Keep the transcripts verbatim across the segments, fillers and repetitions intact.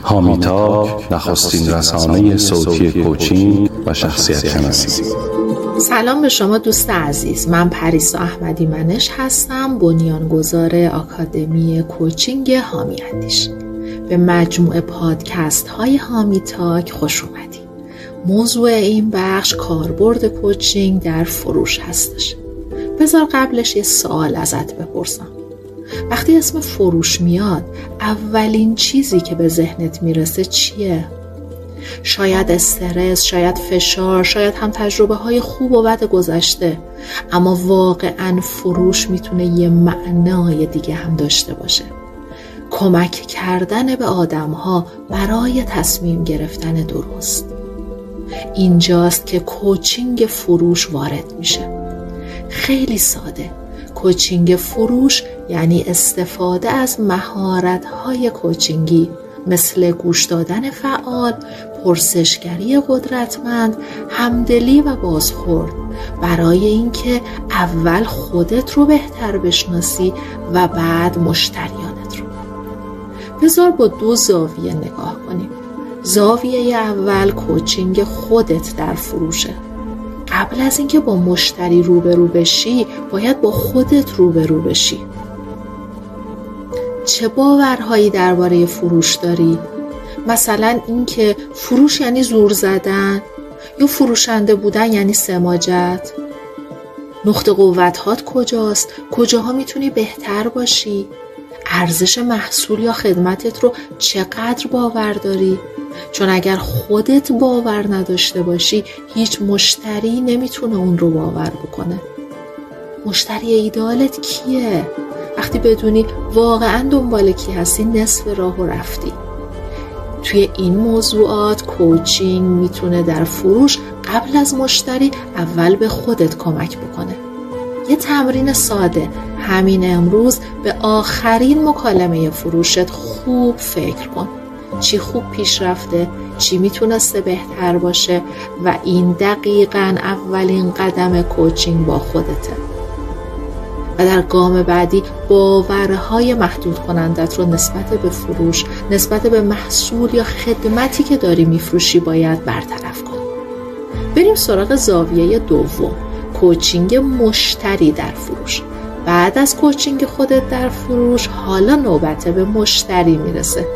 هامی تاک، نخستین رسانه صوتی کوچینگ و شخصیت شناسی. سلام به شما دوست عزیز، من پریسا احمدی منش هستم، بنیانگذار آکادمی کوچینگ هامی اندیش. به مجموعه پادکست های هامی تاک خوش اومدید. موضوع این بخش کاربرد کوچینگ در فروش هستش. بذار قبلش یه سوال ازت بپرسم. وقتی اسم فروش میاد، اولین چیزی که به ذهنت میرسه چیه؟ شاید استرس، شاید فشار، شاید هم تجربه های خوب و بد گذشته، اما واقعاً فروش میتونه یه معنای دیگه هم داشته باشه. کمک کردن به آدم‌ها برای تصمیم گرفتن درست. اینجاست که کوچینگ فروش وارد میشه. خیلی ساده. کوچینگ فروش یعنی استفاده از مهارت‌های کوچینگی مثل گوش دادن فعال، پرسشگری قدرتمند، همدلی و بازخورد برای اینکه اول خودت رو بهتر بشناسی و بعد مشتریانت رو. بذار با دو زاویه نگاه کنیم. زاویه اول کوچینگ خودت در فروشه. قبل از اینکه با مشتری روبرو بشی، باید با خودت روبرو بشی. چه باورهایی درباره فروش داری؟ مثلا اینکه فروش یعنی زور زدن، یا فروشنده بودن یعنی سماجت؟ نقطه قوت‌هات کجاست؟ کجاها میتونی بهتر باشی؟ ارزش محصول یا خدمتت رو چقدر باور داری؟ چون اگر خودت باور نداشته باشی، هیچ مشتری نمیتونه اون رو باور بکنه. مشتری ایدالت کیه؟ وقتی بدونی واقعا دنبال کی هستی، نصف راهو رفتی. توی این موضوعات کوچینگ میتونه در فروش قبل از مشتری اول به خودت کمک بکنه. یه تمرین ساده، همین امروز به آخرین مکالمه فروشت خوب فکر کن. چی خوب پیش رفته، چی میتونسته بهتر باشه و این دقیقاً اولین قدم کوچینگ با خودته. و در گام بعدی باورهای محدود کنندت رو نسبت به فروش، نسبت به محصول یا خدمتی که داری میفروشی باید برطرف کنی. بریم سراغ زاویه دوم، کوچینگ مشتری در فروش. بعد از کوچینگ خودت در فروش، حالا نوبت به مشتری میرسه.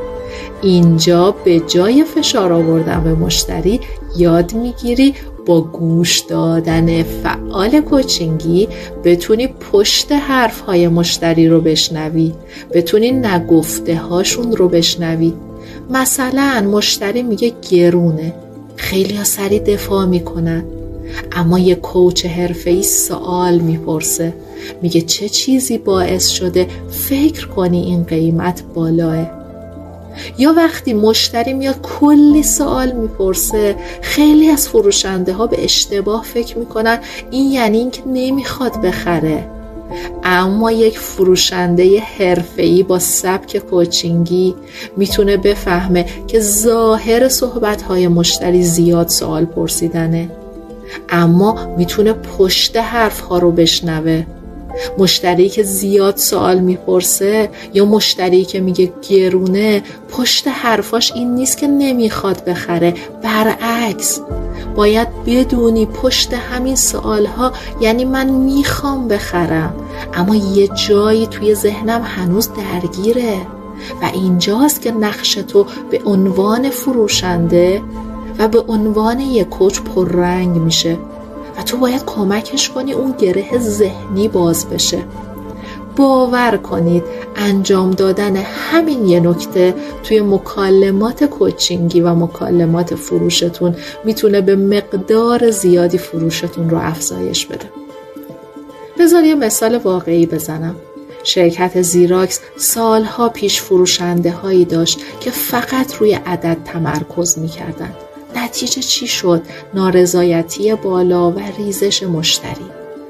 اینجا به جای فشار آوردن به مشتری، یاد میگیری با گوش دادن فعال کوچینگی بتونی پشت حرفهای مشتری رو بشنوی، بتونی نگفته هاشون رو بشنوی. مثلا مشتری میگه گرونه، خیلی ها سریع دفاع میکنن، اما یه کوچ حرفه‌ای سوال میپرسه، میگه چه چیزی باعث شده فکر کنی این قیمت بالاه؟ یا وقتی مشتری میاد کلی سوال میپرسه، خیلی از فروشنده ها به اشتباه فکر میکنن این یعنی این که نمیخواد بخره. اما یک فروشنده حرفه‌ای با سبک کوچینگی میتونه بفهمه که ظاهر صحبت‌های مشتری زیاد سوال پرسیدنه، اما میتونه پشت حرف‌ها رو بشنوه. مشتری که زیاد سوال میپرسه یا مشتری که میگه گرونه، پشت حرفاش این نیست که نمیخواد بخره، برعکس. باید بدونی پشت همین سوالها یعنی من میخوام بخرم، اما یه جایی توی ذهنم هنوز درگیره. و اینجاست که نقش تو به عنوان فروشنده و به عنوان یک کوچ پررنگ میشه و تو باید کمکش کنی اون گره ذهنی باز بشه. باور کنید انجام دادن همین یه نکته توی مکالمات کوچینگی و مکالمات فروشتون میتونه به مقدار زیادی فروشتون رو افزایش بده. بذار یه مثال واقعی بزنم. شرکت زیراکس سالها پیش فروشنده هایی داشت که فقط روی عدد تمرکز میکردن. نتیجه چی شد؟ نارضایتی بالا و ریزش مشتری.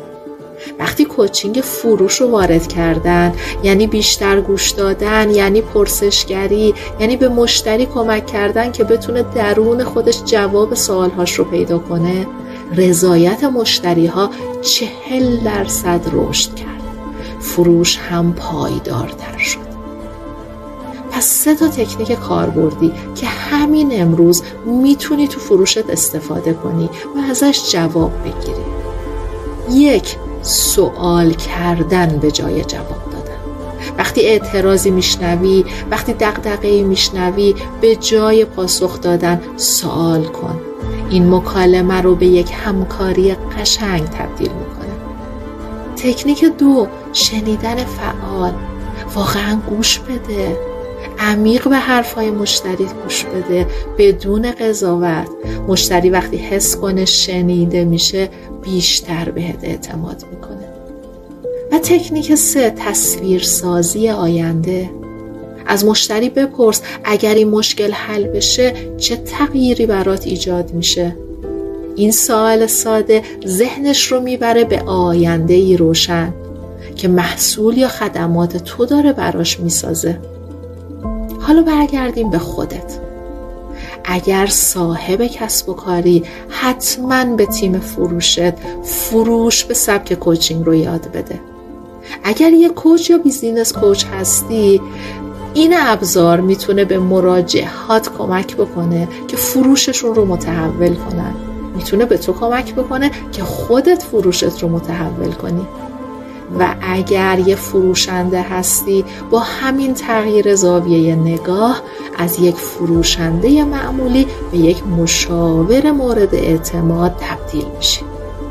وقتی کوچینگ فروش رو وارد کردن، یعنی بیشتر گوش دادن، یعنی پرسشگری، یعنی به مشتری کمک کردن که بتونه درون خودش جواب سوالهاش رو پیدا کنه، رضایت مشتری ها چهل درصد رشد کرد. فروش هم پایدارتر شد. از سه تا تکنیک کاربردی که همین امروز میتونی تو فروشت استفاده کنی و ازش جواب بگیری. یک، سوال کردن به جای جواب دادن. وقتی اعتراضی میشنوی، وقتی دغدغه‌ای میشنوی، به جای پاسخ دادن سوال کن. این مکالمه رو به یک همکاری قشنگ تبدیل میکنه. تکنیک دو، شنیدن فعال. واقعا گوش بده، عمیق به حرفای مشتری گوش بده بدون قضاوت. مشتری وقتی حس کنه شنیده میشه بیشتر بهت اعتماد میکنه. و تکنیک سه، تصویرسازی آینده. از مشتری بپرس اگر این مشکل حل بشه چه تغییری برات ایجاد میشه. این سوال ساده ذهنش رو میبره به آینده‌ای روشن که محصول یا خدمات تو داره براش میسازه. حالا برگردیم به خودت. اگر صاحب کسب و کاری، حتما به تیم فروشت فروش به سبک کوچینگ رو یاد بده. اگر یه کوچ یا بیزینس کوچ هستی، این ابزار میتونه به مراجعات کمک بکنه که فروششون رو متحول کنن. میتونه به تو کمک بکنه که خودت فروشت رو متحول کنی. و اگر یه فروشنده هستی، با همین تغییر زاویه نگاه از یک فروشنده معمولی به یک مشاور مورد اعتماد تبدیل میشی.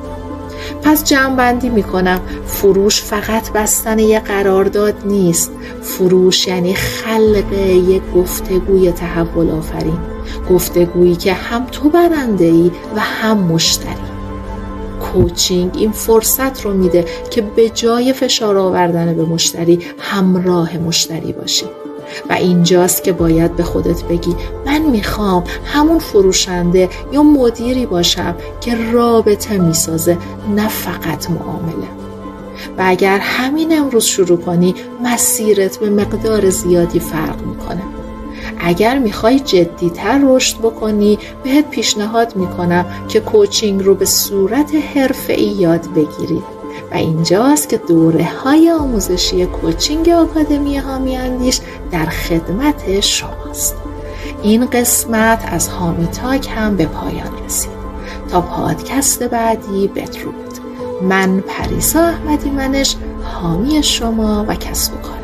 پس جمع‌بندی میکنم، فروش فقط بستن یک قرارداد نیست. فروش یعنی خلق یک گفتگوی تحول آفرین، گفتگویی که هم تو برنده‌ای و هم مشتری. کوچینگ این فرصت رو میده که به جای فشار آوردن به مشتری همراه مشتری باشی. و اینجاست که باید به خودت بگی من میخوام همون فروشنده یا مدیری باشم که رابطه میسازه، نه فقط معامله. و اگر همین امروز شروع کنی، مسیرت به مقدار زیادی فرق میکنه. اگر میخوای جدی‌تر رشد بکنی، بهت پیشنهاد میکنم که کوچینگ رو به صورت حرفه‌ای یاد بگیری. و اینجاست که دوره‌های آموزشی کوچینگ آکادمی حامی اندیش در خدمت شماست. این قسمت از حامی تاک هم به پایان رسید. تا پادکست بعدی بدرود. من پریسا احمدی منش، حامی شما و کسب و کار.